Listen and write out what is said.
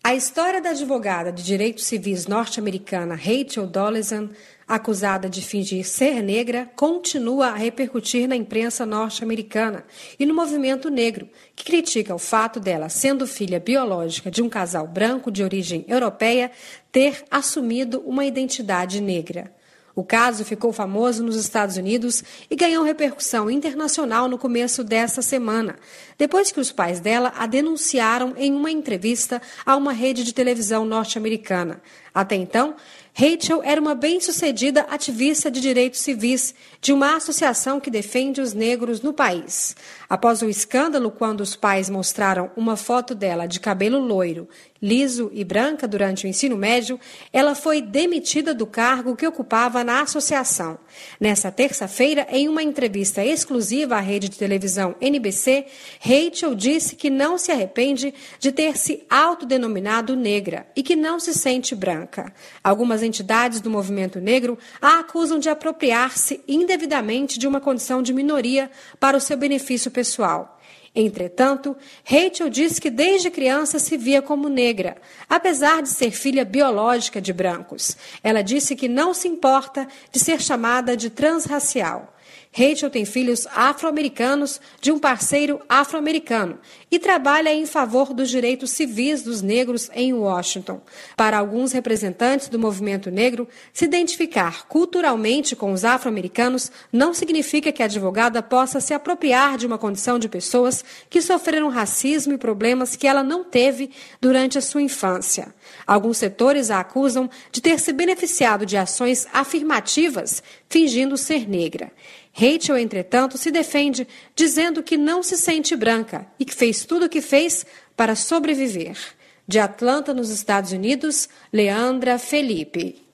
A história da advogada de direitos civis norte-americana Rachel Dolezal, acusada de fingir ser negra, continua a repercutir na imprensa norte-americana e no movimento negro, que critica o fato dela, sendo filha biológica de um casal branco de origem europeia, ter assumido uma identidade negra. O caso ficou famoso nos Estados Unidos e ganhou repercussão internacional no começo dessa semana, depois que os pais dela a denunciaram em uma entrevista a uma rede de televisão norte-americana. Até então, Rachel era uma bem-sucedida ativista de direitos civis de uma associação que defende os negros no país. Após o escândalo, quando os pais mostraram uma foto dela de cabelo loiro, liso e branca durante o ensino médio, ela foi demitida do cargo que ocupava na associação. Nessa terça-feira, em uma entrevista exclusiva à rede de televisão NBC, Rachel disse que não se arrepende de ter se autodenominado negra e que não se sente branca. Algumas entidades do movimento negro a acusam de apropriar-se indevidamente de uma condição de minoria para o seu benefício pessoal. Entretanto, Rachel diz que desde criança se via como negra, apesar de ser filha biológica de brancos. Ela disse que não se importa de ser chamada de transracial. Rachel tem filhos afro-americanos de um parceiro afro-americano e trabalha em favor dos direitos civis dos negros em Washington. Para alguns representantes do movimento negro, se identificar culturalmente com os afro-americanos não significa que a advogada possa se apropriar de uma condição de pessoas que sofreram racismo e problemas que ela não teve durante a sua infância. Alguns setores a acusam de ter se beneficiado de ações afirmativas, fingindo ser negra. Rachel, entretanto, se defende, dizendo que não se sente branca e que fez tudo o que fez para sobreviver. De Atlanta, nos Estados Unidos, Leandra Felipe.